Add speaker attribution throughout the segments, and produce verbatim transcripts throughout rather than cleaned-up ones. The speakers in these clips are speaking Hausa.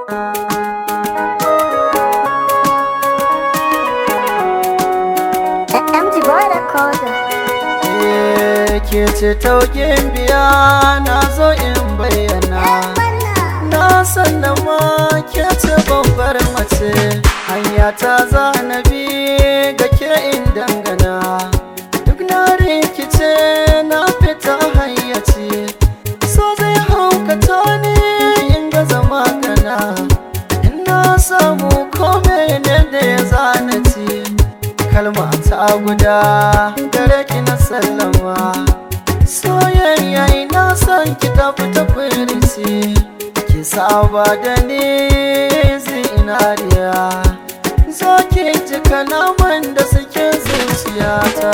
Speaker 1: Ke ce taukin biya na zo in bayyana, na san da ma ke ce babbar mace, hanya ta zanabi ga ke in dangana. Duk na rikice na fita hayyaci, so zai haukata ni in ga zama kana. In na samu kome ne da ya zanaci, kalma ta guda gare ki na sallama. Soyayya ina son ki tafi ta firisi, ki saba da ni zinariya, zo ki ji kalaman da suke zuciyata.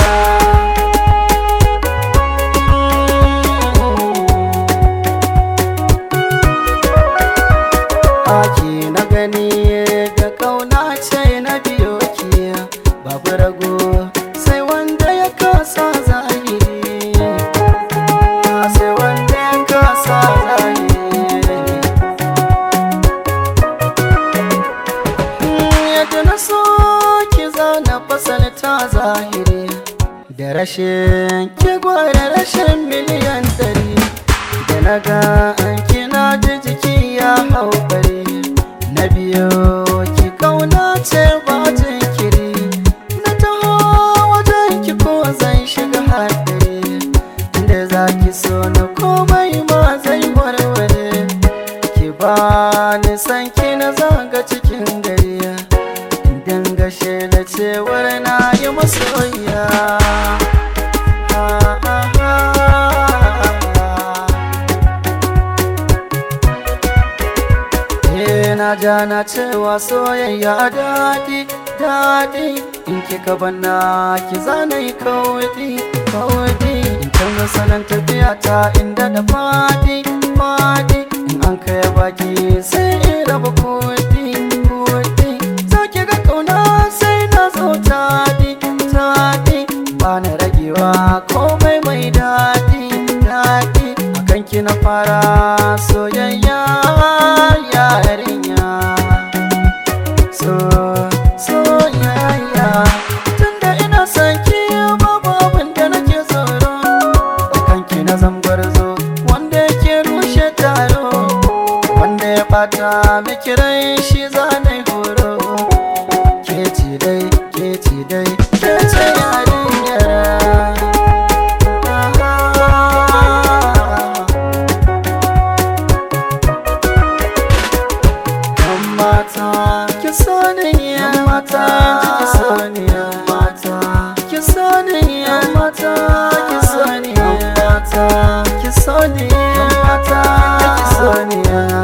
Speaker 1: Aki na gani da kauna ce na biyo ki, babu rago sai wanda ya kasa zahiri. Ta zahiri da rashin ki gwada rashin miliyan dari, da na ga an kina ji jiki ya hau bari. Na biyo ki kauna ce ba jinkiri, na taho wajen ki ko zan shiga haɗari. Inda za ki so na komai ma zai warware, ki ba ni san ki na zaga cikin gari, dangashe da cewar na yi masoya. Eh na ja na cewa soyayya daɗi daɗi, in kika banna ki zanai kawai kawai. In canza salon tafiya ta inda da faɗi faɗi, in an kai baki sai in raba kuɗi kuɗi. Zaki ga kauna sai na zo taɗi taɗi, ba na ragewa komai mai daɗi daɗi. A kanki na fara soyayya yarinya, so soyayya. Tunda ina son ki babu abin da nake tsoro, a kanki na zambarzo wanda yake rushe taro, wanda ya ɓata miki rai shi zanai horo. Keci dai, keci dai, keci yarinyar. Yan mata, ki so ni yan mata, ki so ni yan mata, ki so ni yan mata, ki so ni yan mata, ki so ni yan mata, ki so ni yan